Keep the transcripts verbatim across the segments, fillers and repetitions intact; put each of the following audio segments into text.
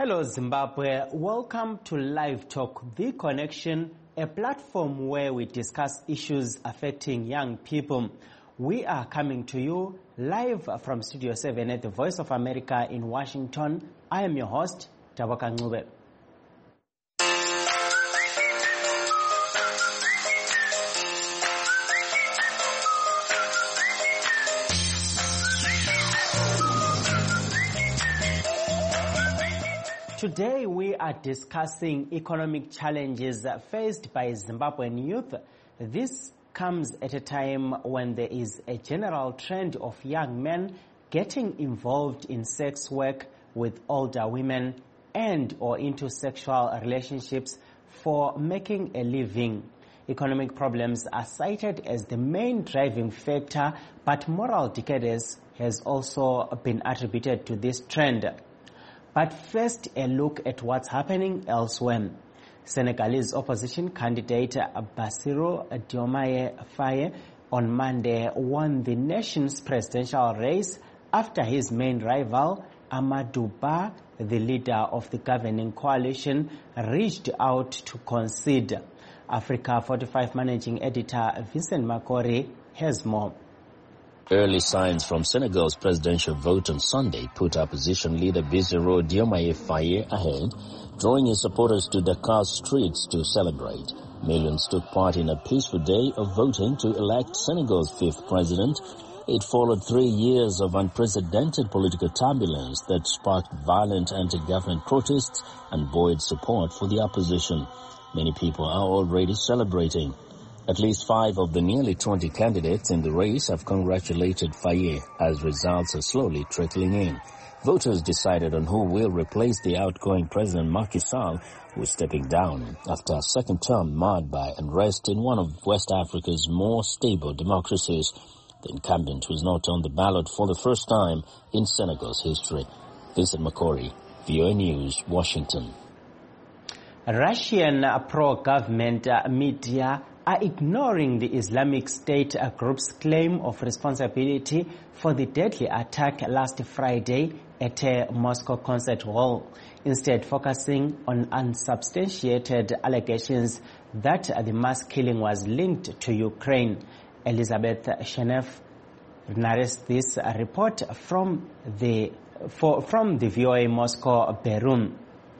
Hello Zimbabwe, welcome to Live Talk, The Connection, a platform where we discuss issues affecting young people. We are coming to you live from Studio seven at the Voice of America in Washington. I am your host, Tabaka Ngube. Today we are discussing economic challenges faced by Zimbabwean youth. This comes at a time when there is a general trend of young men getting involved in sex work with older women and or into sexual relationships for making a living. Economic problems are cited as the main driving factor, but moral decadence has also been attributed to this trend. But first, a look at what's happening elsewhere. Senegalese opposition candidate Bassirou Diomaye Faye on Monday won the nation's presidential race after his main rival, Amadou Ba, the leader of the governing coalition, reached out to concede. Africa forty-five managing editor Vincent Makori has more. Early signs from Senegal's presidential vote on Sunday put opposition leader Bassirou Diomaye Faye ahead, drawing his supporters to Dakar streets to celebrate. Millions took part in a peaceful day of voting to elect Senegal's fifth president. It followed three years of unprecedented political turbulence that sparked violent anti-government protests and buoyed support for the opposition. Many people are already celebrating. At least five of the nearly twenty candidates in the race have congratulated Faye as results are slowly trickling in. Voters decided on who will replace the outgoing President Macky Sall, who is stepping down after a second term marred by unrest in one of West Africa's more stable democracies. The incumbent was not on the ballot for the first time in Senegal's history. Vincent Makori, V O A News, Washington. Russian pro-government media are ignoring the Islamic State group's claim of responsibility for the deadly attack last Friday at a Moscow concert hall, instead focusing on unsubstantiated allegations that the mass killing was linked to Ukraine. Elizabeth Shenef narrates this report from the, for, from the V O A Moscow Bureau.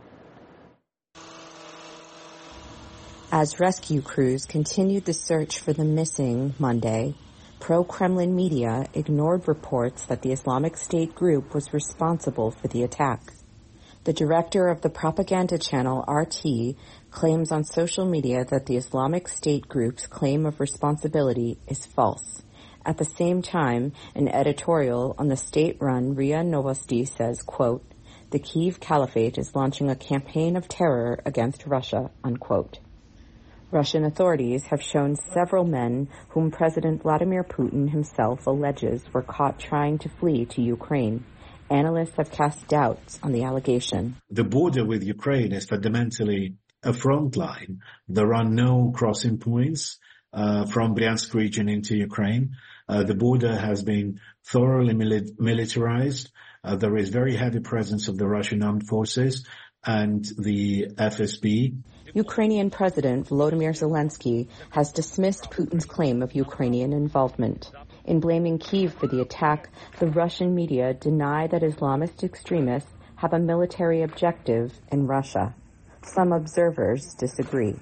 As rescue crews continued the search for the missing Monday, pro-Kremlin media ignored reports that the Islamic State group was responsible for the attack. The director of the propaganda channel R T claims on social media that the Islamic State group's claim of responsibility is false. At the same time, an editorial on the state-run R I A Novosti says, quote, "The Kyiv Caliphate is launching a campaign of terror against Russia," unquote. Russian authorities have shown several men whom President Vladimir Putin himself alleges were caught trying to flee to Ukraine. Analysts have cast doubts on the allegation. The border with Ukraine is fundamentally a front line. There are no crossing points uh, from Bryansk region into Ukraine. Uh, the border has been thoroughly mili- militarized. Uh, there is very heavy presence of the Russian armed forces and the F S B. Ukrainian President Volodymyr Zelensky has dismissed Putin's claim of Ukrainian involvement. In blaming Kyiv for the attack, the Russian media deny that Islamist extremists have a military objective in Russia. Some observers disagree.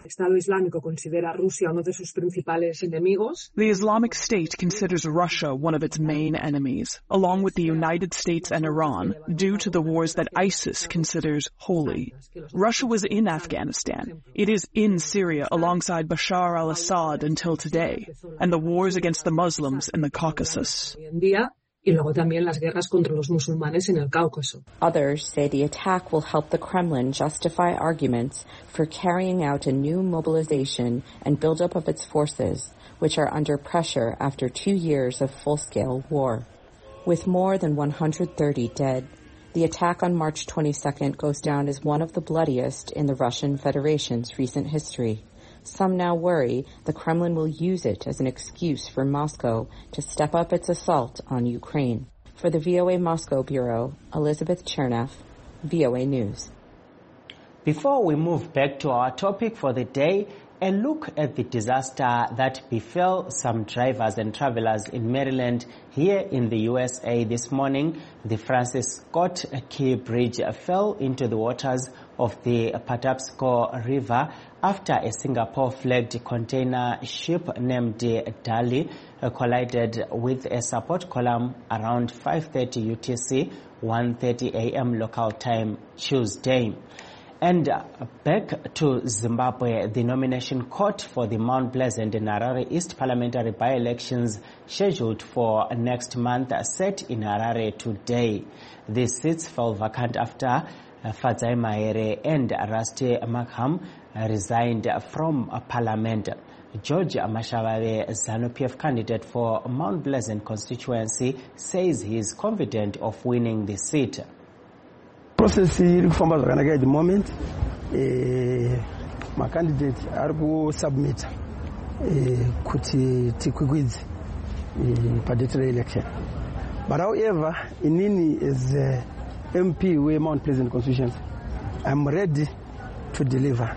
The Islamic State considers Russia one of its main enemies, along with the United States and Iran, due to the wars that ISIS considers holy. Russia was in Afghanistan. It is in Syria alongside Bashar al-Assad until today, and the wars against the Muslims in the Caucasus. Y luego también las guerras contra los musulmanes en el Cáucaso. Others say the attack will help the Kremlin justify arguments for carrying out a new mobilization and buildup of its forces, which are under pressure after two years of full-scale war. With more than one hundred thirty dead, the attack on March twenty-second goes down as one of the bloodiest in the Russian Federation's recent history. Some now worry the Kremlin will use it as an excuse for Moscow to step up its assault on Ukraine. For the V O A Moscow Bureau, Elizabeth Chernev, V O A News. Before we move back to our topic for the day, a look at the disaster that befell some drivers and travelers in Maryland here in the U S A this morning. The Francis Scott Key Bridge fell into the waters of the Patapsco River after a Singapore-flagged container ship named Dali collided with a support column around five thirty U T C, one thirty A M local time Tuesday. And back to Zimbabwe, the nomination court for the Mount Pleasant and Harare East parliamentary by-elections scheduled for next month set in Harare today. The seats fell vacant after Fadzai Mahere and Rusty Markham resigned from parliament. George Mashavave, ZANU-P F candidate for Mount Pleasant constituency, says he is confident of winning the seat. Process iri kufamba zvakanaka at the moment. Eh, my candidate ari ku submit eh, kuti tikwikwidze eh, parliamentary election. But however, inini as uh, M P we Mount Pleasant constituency, I'm ready to deliver.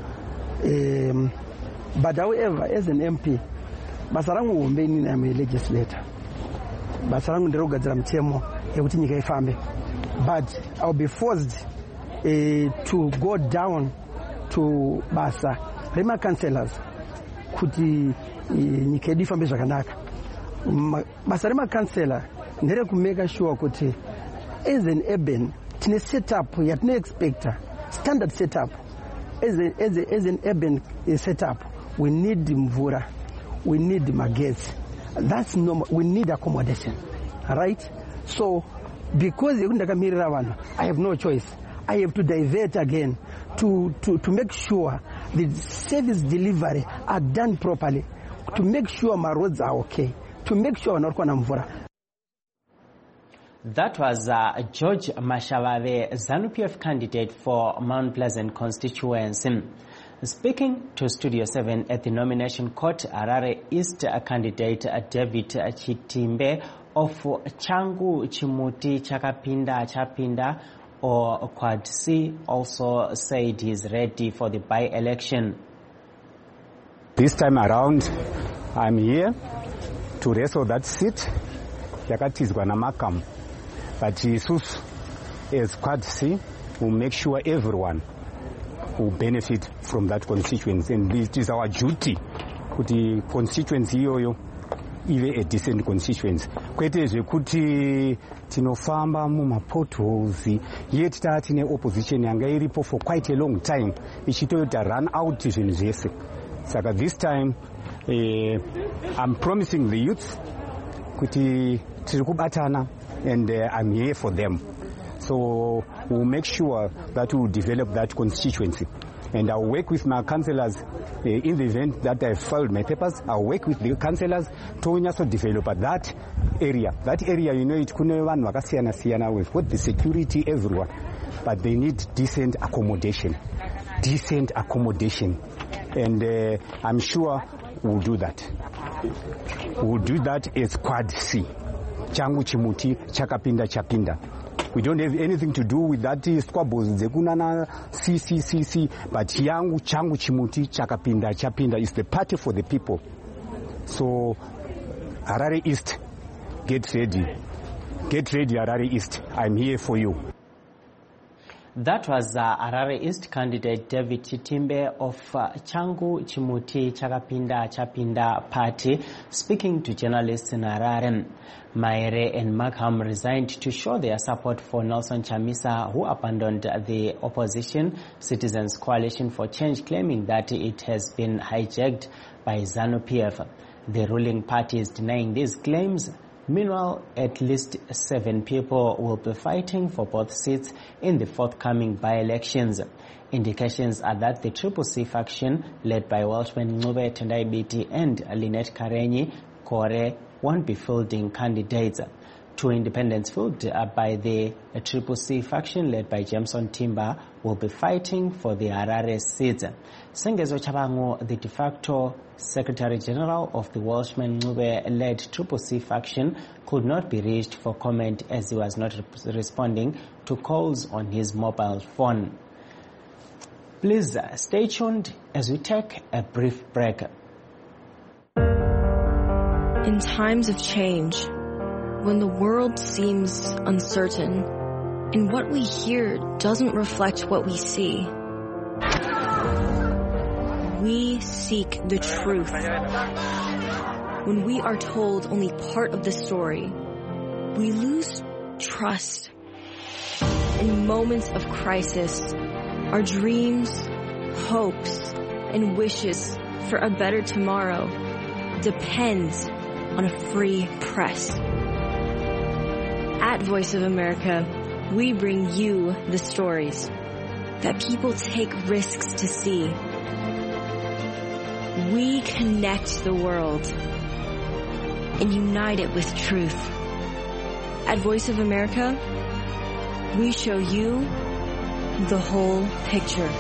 Um, but however, as an M P, basarangu umbe inini I'm a legislator. Basarangu nderogadzira mtemo yekuti nyika ifambe. But I'll be forced uh, to go down to Basa. Rema councillors kuti nyika yedu ifambe zvakanaka. Basa rema councillor ndere ku make sure kuti as an urban tine setup yatine expecta standard setup as a, as a, as an urban setup we need mvura, we need magetsi. That's normal. We need accommodation, right? So because I have no choice. I have to divert again to, to, to make sure the service delivery are done properly, to make sure my roads are okay, to make sure not mvura. That was uh, George Mashavave, ZANU-P F candidate for Mount Pleasant constituency. Speaking to Studio seven at the nomination court, Harare East candidate David Chitimbe of Changu Chimuti Chakapinda Chapinda or Quad C also said he is ready for the by-election. This time around, I'm here to wrestle that seat. Yakatizwa na Markham. But Jesus, as Quad C, will make sure everyone will benefit from that constituency. And it is our duty to the constituency yoyo even a decent constituency. Kwete zvekuti tinofamba muma potholes yet tatine opposition yanga iripo for quite a long time ichitoita run out zvinhu zvese. Saka this time uh, I'm promising the youth kuti tiri kubatana and uh, I'm here for them. So we'll make sure that we'll develop that constituency. And I'll work with my councillors uh, in the event that I've filed my papers. I'll work with the councillors to also develop that area. That area, you know, it couldn't run with what the security everywhere. But they need decent accommodation. Decent accommodation. And uh, I'm sure we'll do that. We'll do that as Quad C. Changu Chimuti, Chakapinda Chapinda. We don't have anything to do with that squabbles. Zekunana C C C C, but Yangu Changu Chimuti Chakapinda Chapinda is the party for the people. So Harare East, get ready. Get ready, Harare East. I'm here for you. That was uh, Harare East candidate David Chitimbe of uh, Changu Chimuti Chakapinda Chapinda party speaking to journalists in Harare. Mahere and Markham resigned to show their support for Nelson Chamisa, who abandoned the opposition Citizens Coalition for Change, claiming that it has been hijacked by ZANU-P F. The ruling party is denying these claims. Meanwhile, at least seven people will be fighting for both seats in the forthcoming by-elections. Indications are that the Triple C faction, led by Welshman Ncube Tendai Biti and Lynette Karenyi Kore, won't be fielding candidates. Two independents fielded by the Triple C faction, led by Jameson Timber, will be fighting for the Harare seats. Sengezo Chabangu, the de facto Secretary General of the Welshman Ncube-led Triple C faction, could not be reached for comment as he was not responding to calls on his mobile phone. Please uh, stay tuned as we take a brief break. In times of change, when the world seems uncertain and what we hear doesn't reflect what we see, we seek the truth. When we are told only part of the story, we lose trust. In moments of crisis, our dreams, hopes, and wishes for a better tomorrow depends on a free press. At Voice of America, we bring you the stories that people take risks to see. We connect the world and unite it with truth. At Voice of America, we show you the whole picture.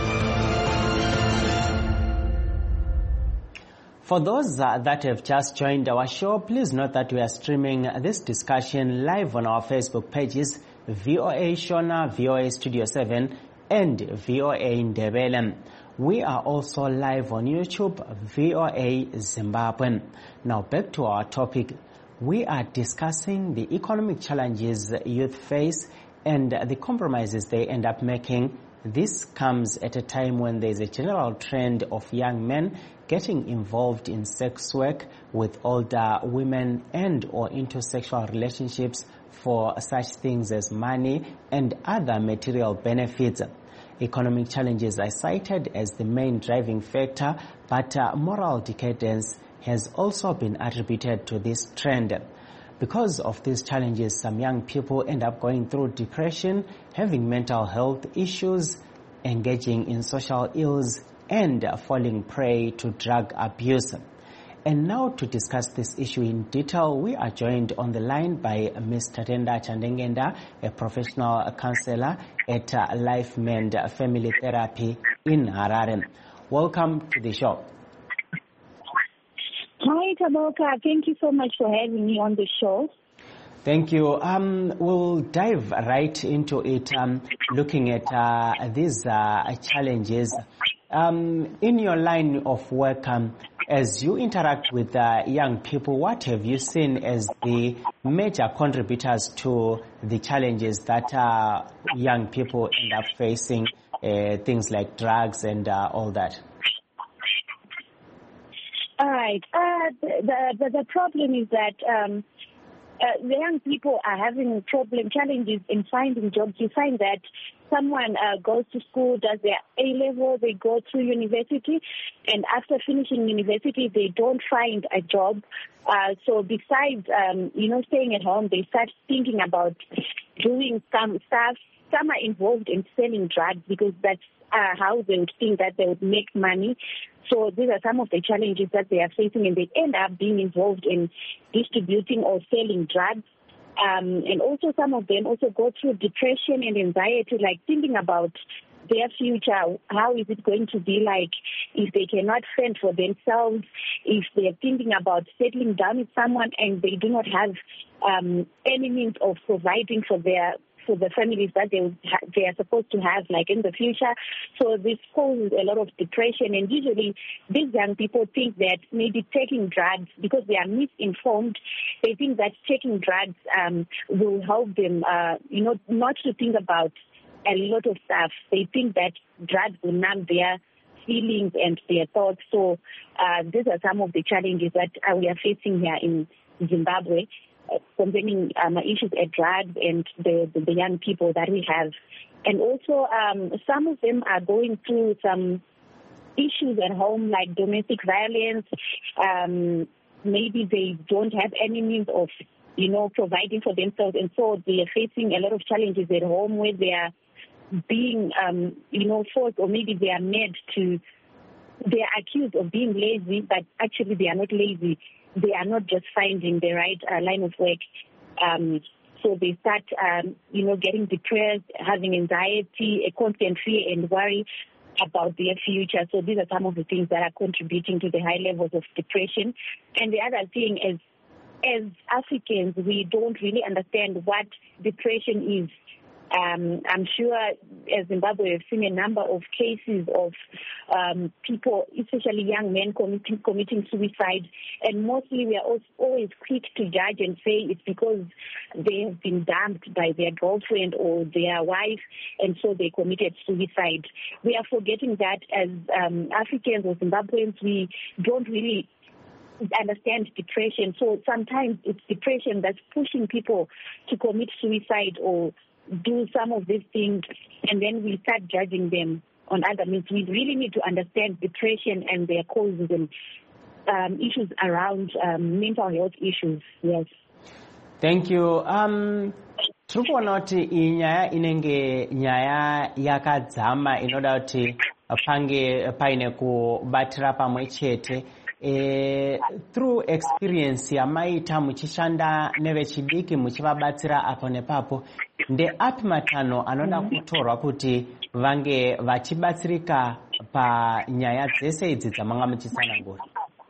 For those uh, that have just joined our show, please note that we are streaming this discussion live on our Facebook pages, V O A Shona, V O A Studio seven, and V O A Ndebele. We are also live on YouTube, V O A Zimbabwe. Now back to our topic. We are discussing the economic challenges youth face and the compromises they end up making. This comes at a time when there is a general trend of young men getting involved in sex work with older women and or into sexual relationships for such things as money and other material benefits. Economic challenges are cited as the main driving factor, but uh, moral decadence has also been attributed to this trend. Because of these challenges, some young people end up going through depression, having mental health issues, engaging in social ills, and falling prey to drug abuse. And now to discuss this issue in detail, we are joined on the line by Miz Tatenda Chandengenda, a professional counselor at Life Mend Family Therapy in Harare. Welcome to the show. Hi, Taboka. Thank you so much for having me on the show. Thank you. Um, we'll dive right into it, um, looking at uh, these uh, challenges. Um, in your line of work, um, as you interact with uh, young people, what have you seen as the major contributors to the challenges that uh, young people end up facing, uh, things like drugs and uh, all that? All right. Uh, the, the the problem is that um, uh, the young people are having problem challenges in finding jobs. You find that someone uh, goes to school, does their A level, they go through university, and after finishing university, they don't find a job. Uh, so besides, um, you know, staying at home, they start thinking about doing some stuff. Some are involved in selling drugs because that's uh, how they would think that they would make money. So these are some of the challenges that they are facing, and they end up being involved in distributing or selling drugs. Um, and also some of them also go through depression and anxiety, like thinking about their future. How is it going to be like if they cannot fend for themselves, if they're thinking about settling down with someone and they do not have um, any means of providing for their for the families that they they are supposed to have, like in the future. So this causes a lot of depression, and usually these young people think that maybe taking drugs, because they are misinformed, they think that taking drugs um, will help them, uh, you know, not to think about a lot of stuff. They think that drugs will numb their feelings and their thoughts. So uh, these are some of the challenges that uh, we are facing here in Zimbabwe, concerning um, issues at drugs and the, the, the young people that we have. And also, um, some of them are going through some issues at home, like domestic violence. Um, maybe they don't have any means of, you know, providing for themselves. And so they are facing a lot of challenges at home where they are being, um, you know, forced, or maybe they are made to, they are accused of being lazy, but actually they are not lazy. They are not just finding the right uh, line of work. Um, so they start, um, you know, getting depressed, having anxiety, a constant fear and worry about their future. So these are some of the things that are contributing to the high levels of depression. And the other thing is, as Africans, we don't really understand what depression is. Um, I'm sure as Zimbabwe have seen a number of cases of um, people, especially young men, committing, committing suicide. And mostly we are also always quick to judge and say it's because they have been dumped by their girlfriend or their wife, and so they committed suicide. We are forgetting that as um, Africans or Zimbabweans, we don't really understand depression. So sometimes it's depression that's pushing people to commit suicide or do some of these things, and then we start judging them on other means. We really need to understand depression and their causes and um, issues around um, mental health issues. Yes. Thank you. Um, tiri kuona kuti iyi nyaya inenge nyaya yakadzama inoda kuti pange paine kubatira pamwe chete. E, through experience yamaita muchishanda nevechidiki muchivabatsira apo nepapo, ndeapi matanho anoda kutorwa kuti vange vachibatsirika panyaya dzese idzi dzamanga muchitsanangura?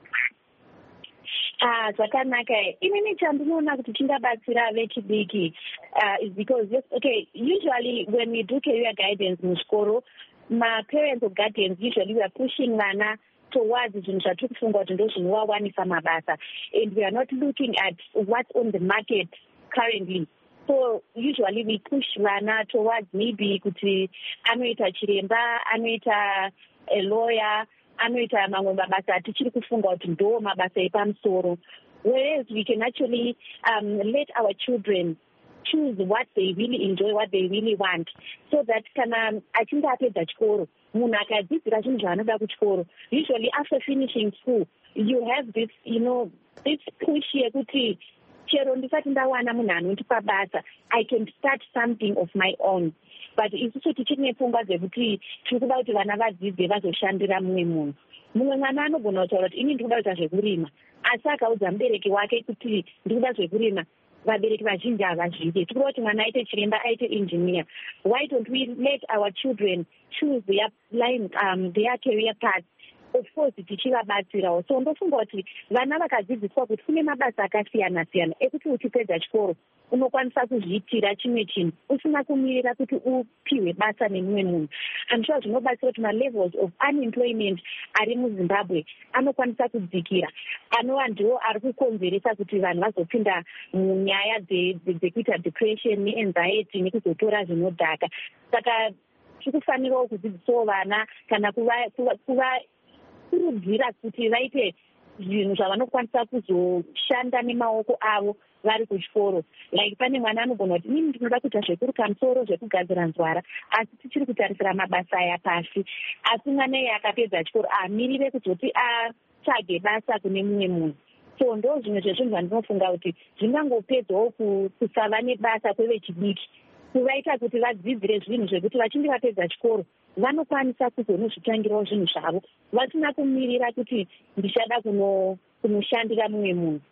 Ah, zvakanaka. Inini chandinoona kuti chingabatsira vechidiki uh, is because, yes, okay, usually when we do career guidance muchikoro, my parents or guardians usually we are pushing vana towards zvinhu zvatiri kufunga kuti ndo zvinowawanisa mabasa, and we are not looking at what's on the market currently. So usually we push vana towards maybe kuti anoita chiremba, anoita a lawyer, anoita mamwe mabasa atichiri kufunga kuti ndo mabasa epamusoro, whereas we can actually um, let our children choose what they really enjoy, what they really want, so that kana achinge apedza chikoro, munhu akadzidzira zvinhu zvaanoda kuchikoro, usually after finishing school you have this, you know, this push yekuti chero ndisati ndawana munhu anondipa basa, I can start something of my own. But isusu tichiri nepfungwa dzekuti tiri kuda kuti vana vadzidze vazoshandira mumwe munhu. Mumwe mwana anogona kutaura kuti ini ndikuda kuita zvekurima, asi akaudza mubereki wake kuti ndikuda zvekurima, vabereki vazhinji havazvide. Tikuda kuti mwana aite chiremba, aite engineer. Why don't we let our children choose their line, um, their career path? Of course tichivabatsirawo. So ndofunga kuti vana vakadzidziswa kuti kune mabasa akasiyana siyana ekuti uchipedza chikoro unokwanisa kuzviitira chimwe chinhu usina kumirira kuti upiwe basa nemumwe munhu. I'm sure zvinobatsira kuti ma-levels of unemployment ari muZimbabwe anokwanisa kudzikira, anova ndiwo ari kukonzeresa kuti vanhu vazopinda munyaya dzekuita depression neanxiety nekuzotora zvinodhaka. Saka tikufanirawo kudzidzisawo vana kana kuva kurudzira kuti vaite zvinhu zvavanokwanisa kuzoshanda nemaoko avo vari kuchikoro. Like pane mwana anogona kuti ini ndinoda kuita zvekuruka musoro, zvekugadzira nzwara, asi tichiri kutarisira mabasa aya pasi. Asi mwana iye akapedza chikoro amirire kuzoti atsvage basa kune mumwe munhu. So ndo zvimwe zvezvinhu zvandinofunga kuti zvingangopedzawo kusava nebasa kwevechidiki, kuvaita kuti vadzidzire zvinhu zvekuti vachinge vapedza chikoro vanokwanisa kuzonozvitangirawo zvinhu zvavo vasina kumirira kuti ndichada kunoshandira mumwe munhu.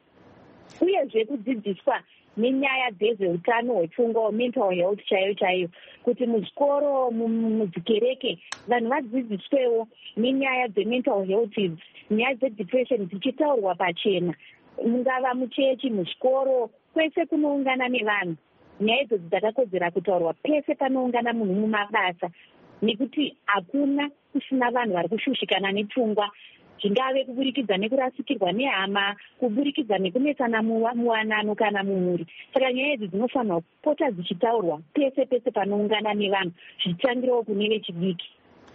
Uyezve kudzidziswa nenyaya dzezveutano hwepfungwa, mental health chaiyo chaiyo, kuti muzvikoro, mudzikereke vanhu vadzidziswewo nenyaya dzemental health, nyaya dzedepression dzichitaurwa pachena, mungava muchechi, muzvikoro, kwese kunoungana nevanhu. Nyaya idzodzo dzakakodzera kutaurwa pese panoungana munhu mumabasa, nekuti hakuna kusina vanhu vari kushushikana nepfungwa, zvingave kuburikidza nekurasikirwa nehama, kuburikidza nekunetsana muwanano kana mumhuri. Saka nyaya idzi dzinofanirwa kupota dzichitaurwa pese pese panoungana nevanhu, zvichitangirawo kune vechidiki.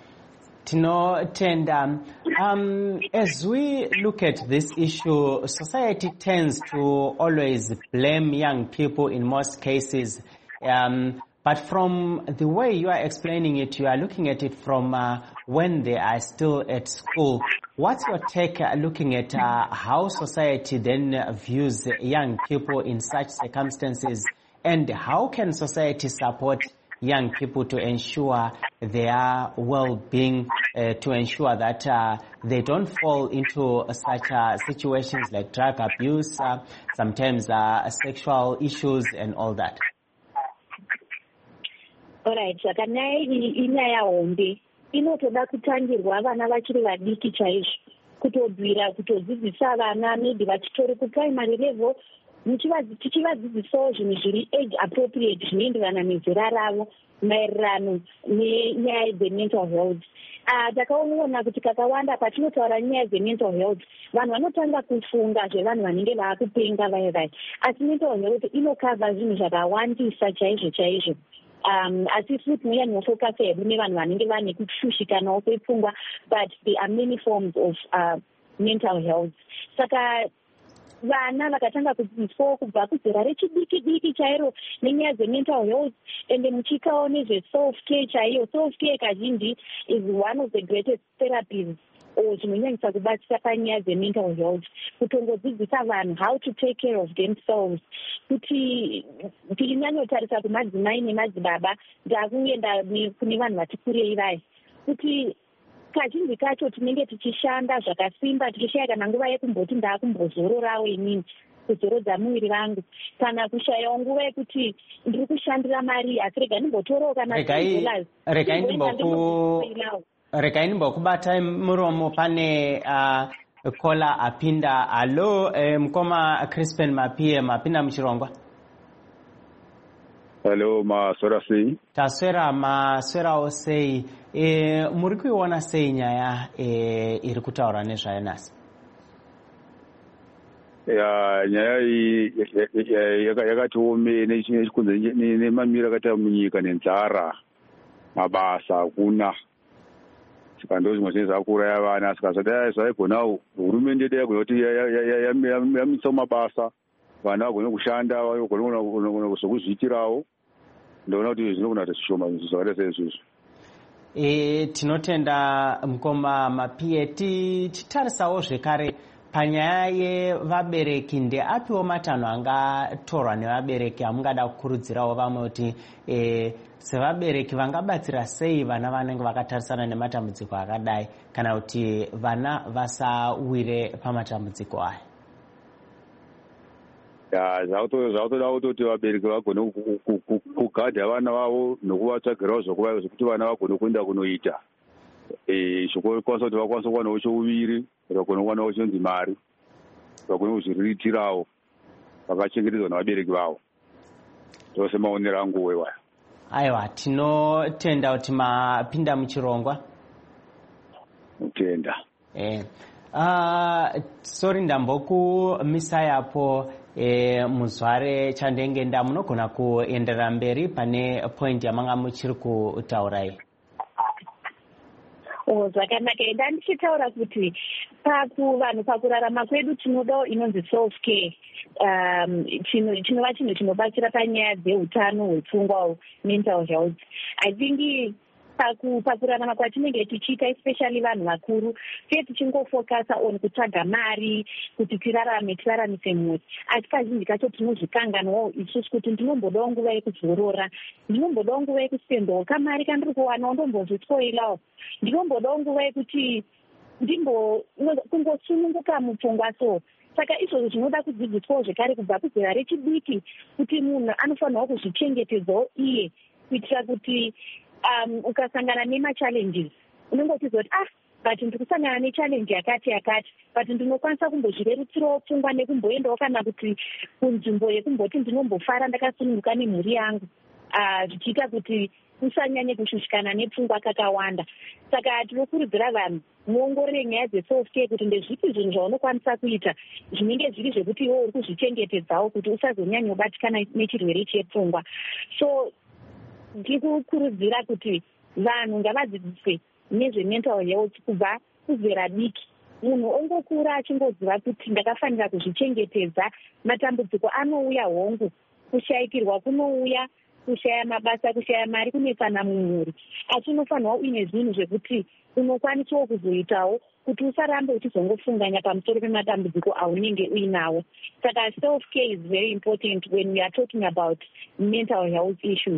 Tinotenda. Um, as we look at this issue, society tends to always blame young people in most cases. Um, but from the way you are explaining it, you are looking at it from uh, when they are still at school. What's your take uh, looking at uh, how society then uh, views young people in such circumstances, and how can society support young people to ensure their well-being, uh, to ensure that uh, they don't fall into such uh, situations like drug abuse, uh, sometimes uh, sexual issues and all that? All right, zvakanaya inyaya hombe inotoda kutangirwa vana vachiri vadiki chaizvo, kutobvira kutodzidzisa vana maybe vachitori kuprimary level tichivadzidzisawo zvinhu zviri age appropriate zvinoenderana nezera ravo maererano nenyaya dzemental health. Takaona kuti kakawanda patinotaura nyaya dzemental health vanhu vanotanga kufunga zvevanhu vanenge vaakupenga vaye vaye, asi mental health inokava zvinhu zvakawandisa chaizvo chaizvo. Um, asi futi tinoyanyofocusa hedu nevanhu vanenge vane kushushikanawo kwepfungwa, but there are many forms of uh, mental health. Saka vana vakatanga kudzidziswawo kubva kuzera rechidiki diki chairo nenyaya dzemental health, ende muchikawo nezveself care chaiyo. Self care kazhinji is one of the greatest therapies or zvinonyanyisa kubatsira panyaya dzemental health, kutongodzidzisa vanhu how to take care of themselves. Kuti tichinyanyotarisa kumadzimai nemadzibaba, ndakuenda kune vanhu vati kurei vaya, kuti kazhinji kacho tinenge tichishanda zvakasimba tichishaya kana nguva yekumboti ndaakumbozororawo inini kuzorodza muviri vangu, kana kushayawo nguva yekuti ndiri kushandira mari asi rega ndimbotorawo kana regai ndimbokubatai muromo. Pane uh, kola apinda. Alo, eh, mkoma Crispin Mapie, mapinda muchirongwa. Hello, maswera sei? Taswera maswera osei. E, muri kuiona sei nyaya e, iri kutaura nezvayo nhasi? Ya nyaya iyi yakati ome nechikunze nemamira akaita munyika nenzara, mabasa hakuna. Saka ndozvimwe zvinhu zvakuuraya vana. Saka zvadai zvaigonawo hurumende yedu yagona kuti yamisa mabasa, vana vagone kushanda, vagone zvokuzviitirawo. Ndoona kuti zvinogona kuti zvishoma zvakaita seizvozvo. E, tinotenda mkoma Mapie. Tichitarisawo zvekare panyaya yevabereki, ndeapiwo matanho angatorwa nevabereki amungada kukurudzirawo vamwe kuti e, sevabereki vangabatsira sei vana vanenge vakatarisana nematambudziko akadai, kana kuti vana vasawire pamatambudziko aya? Ya, zvakutoda kutoti vabereki vagone kugadha vana vavo nokuvatsvagirawo zvokuti vana vagone kuenda kunoita. Zvokukwanisa kuti vakwanisa kuwanawo chouviri, vagone kuwanawo chonzi mari, vagone kuzviriritirawo, vakachengetedzwa navabereki vavo. Zvose maonero angu iwayo. Aiwa, tinotenda kuti mapinda muchirongwa. Mutenda. Eh. Uh, sorry ndambokumisa yapo e, muzvare Chandengenda, munogona kuenderera mberi pane point yamanga muchiri kutaurai. Oh, zvakanaka. Enda ndichitaura kuti paku vanhu pakurarama kwedu tinodawo inonzi self care. Um, chinova chinhu chinobatsira panyaya dzeutano hwepfungwa, mental health. I think pakurarama kwatinenge tichiita especially vanhu vakuru se tichingofocusa on kutsvaga mari kuti tirarame tiraramise mhuri, asi kazhinji kacho tinozvikanganwawo isusu kuti ndinombodawo nguva yekuzorora, ndinombodawo nguva yekusendawo kamari kandiri kuwanawo ndombozvitsoilawo, ndinombodawo nguva yekuti ndimbo kungosununguka mupfungwa. So saka izvozvo zvinoda kudzidziswawo zvekare kubva kuzera rechidiki kuti munhu anofanirwa kuzvichengetedzawo iye, kuitira kuti Um, ukasangana nema-challenges unongotiza kuti ah but ndiri kusangana nechallenge yakati yakati, but ndinokwanisa kumbozvirerutsirawo pfungwa nekumboendawo kana kuti kunzvimbo yekumboti ndinombofara ndakasununguka nemhuri yangu, zvichiita uh, kuti usanyanye kushushikana nepfungwa kakawanda. Saka tinokurudzira vanhu muongorore nyaya dzeself care kuti ndezvipi zvinhu zvaunokwanisa kuita zvinenge zviri zvekuti iwo uri kuzvichengetedzawo kuti usazonyanyobatikana nechirwere chepfungwa. So ndikukurudzira kuti vanhu ngavadzidziswe nezvemental health kubva kuzera diki. Munhu ongokura achingoziva kuti ndakafanira kuzvichengetedza, matambudziko anouya hongu, kushayikirwa kunouya, kushaya mabasa, kushaya mari kunetsana mumhuri, asi unofanirwa uine zvinhu zvekuti unokwanisawo kuzoitawo kuti usarambe uchizongofunganya pamusoro pematambudziko aunenge uinawo. Saka self care is very important when we are talking about mental health issues.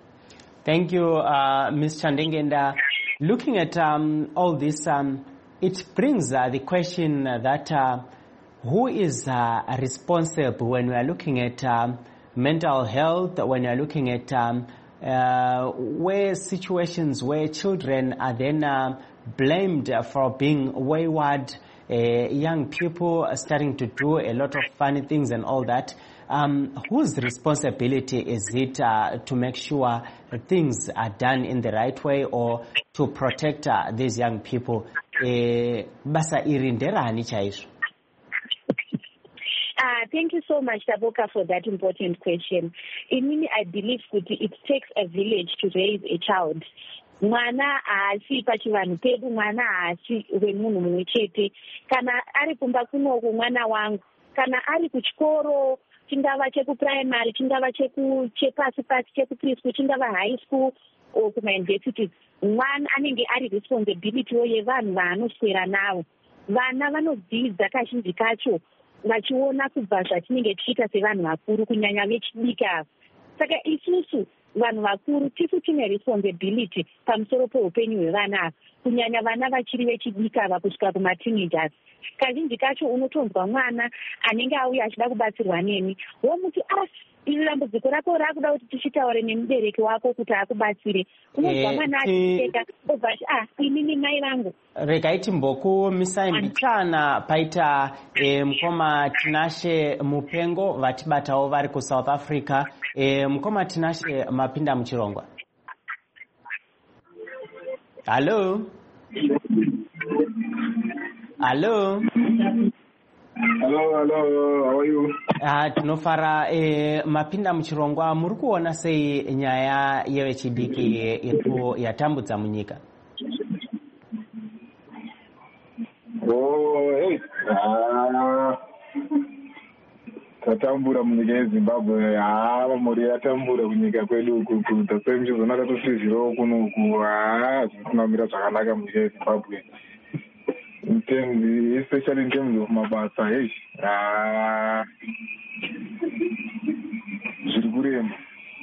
Thank you, uh, Miz Chandengenda. Looking at um, all this, um, it brings uh, the question that uh, who is uh, responsible when we are looking at um, mental health, when we are looking at um, uh, where situations where children are then uh, blamed for being wayward young people are starting to do a lot of funny things and all that. Um, whose responsibility is it uh, to make sure things are done in the right way or to protect uh, these young people? Uh, basa irinderani chaizvo. Uh, thank you so much, Taboka, for that important question. In me, I believe that it takes a village to raise a child. Mwana haasi pachivanhu pedu, mwana haasi wemunhu mumwe chete. Kana ari kumba kunoku mwana wangu, kana ari kuchikoro, chingava chekuprimary, chingava chepasi pasi, chekupreschool, chingava high school or kumauniversities, mwana anenge ari responsibility yevanhu vaanoswera navo. Vana vanodzidza kazhinji kacho vachiona kubva zvatinenge tichiita sevanhu vakuru, kunyanya vechidiki ava. Saka isusu vanhu vakuru tisu tine responsibility pamusoro peupenyu hwevana ava, kunyanya vana vachiri vechidiki ava kusvika kumateenagers. Kazhinji kacho unotonzwa mwana anenge auya achida kubatsirwa nemi womuti ah iri dambudziko rako rakuda kuti tichitaure nemubereki wako kuti akubatsire. Unonzwa mwana achiteka obva ah inini mai vangu. Regai timbokumisai mbichana paita e, mukoma Tinashe Mupengo vatibatawo vari ku South Africa. E, mukoma Tinashe mapinda muchirongwa. Hello. Hello. Hello, hello, how are you? Ah, tinofara eh, mapinda muchirongwa muri kuona sei nyaya yevechidiki iripo yatambudza munyika? Oh, hey. Ah. Tatambura munyika yeZimbabwe. Ah, muri yatambura munyika kwedu ku the same chizona katosiziro kuno ku ah, zvinamira zvakanaka munyika yeZimbabwe. In terms, especially in terms of mabasa, hey, ah, zvirigurema.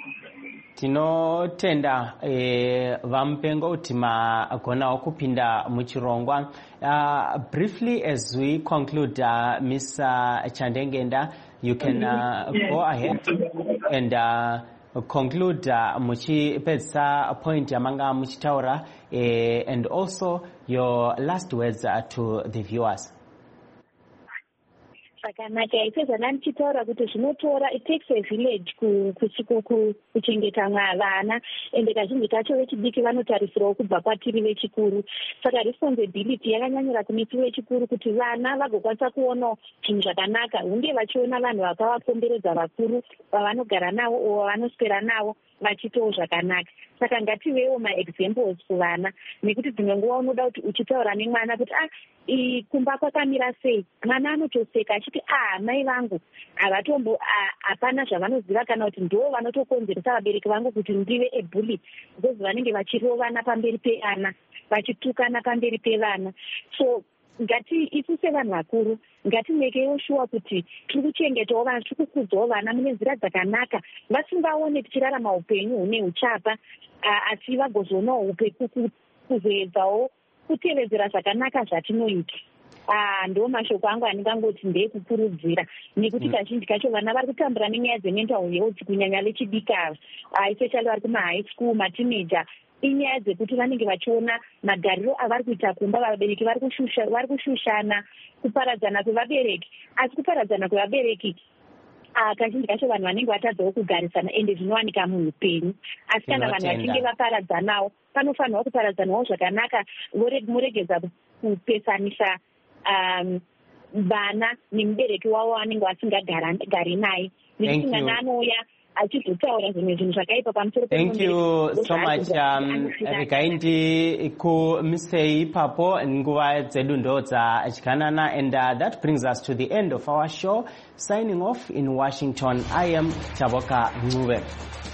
Tinotenda eh, Vamupengo kuti magonawo kupinda muchirongwa. Uh, briefly, as we conclude, uh, Miss Uh, Chandengenda, you can uh, go ahead and uh, conclude uh, muchipedza point yamanga muchitaura eh, and also your last words uh, to the viewers. Zvakanaka ise zvandichitaura kuti zvinotora it takes a village kuchengeta vana ende kazhinji kacho vechidiki vanotarisirawo kubva kwatiri vechikuru. Saka responsibility yakanyanyira kunesi vechikuru kuti vana vagokwanisa kuonawo zvinhu zvakanaka hunge vachiona vanhu vakavakomberedza vakuru vavanogara navo o vavanoswera navo vachitawo zvakanaka. Saka ngativewo maexamples kuvana, nekuti dzimwe nguva unoda kuti uchitaura nemwana kuti ah kumba kwakamira sei, mwana anotoseka achiti ah mai vangu havatombo hapana zvavanoziva kana kuti ndo vanotokonzeresa vabereki vangu kuti ndive ebully, because vanenge vachirovana pamberi pevana, vachitukana pamberi pevana. So ngati isu sevanhu vakuru ngatimekewo shuwa kuti tiri kuchengetawo vanhu, tiri kukudzawo vana mune nzira dzakanaka, vasingaone tichirarama upenyu hune uchapa asi vagozoonawo upe kuzoedzawo kutevedzera zvakanaka zvatinoita. Ah, ndo mashoko angu andingangoti ndekukurudzira, nekuti kazhinji kacho vana vari kutambura nenyaya dzemental health kunyanya vechidiki ava, especially vari kumahigh school, mateenager. Inyaya dzekuti vanenge vachiona magariro avari kuita kumba, vabereki vari kushusha vari kushushana, kuparadzana kwevabereki. Asi kuparadzana kwevabereki ah kazhinji kacho vanhu vanenge vatadzawo kugarisana ende zvinowanika muupenyu. Asi kana vanhu vachinge vaparadzanawo panofanirwa kuparadzanawo zvakanaka, muregedza kupesanisa um vana nemubereki wavo vanenge vasingagari naye, nekuti mwana anouya achizotaura zvimwe zvinhu zvakaipa pamusoro. Thank you so much. um, regai ndikumisei ipapo, nguva dzedu ndo dzadyanana, and uh, that brings us to the end of our show. Signing off in Washington, I am Taboka Ngube.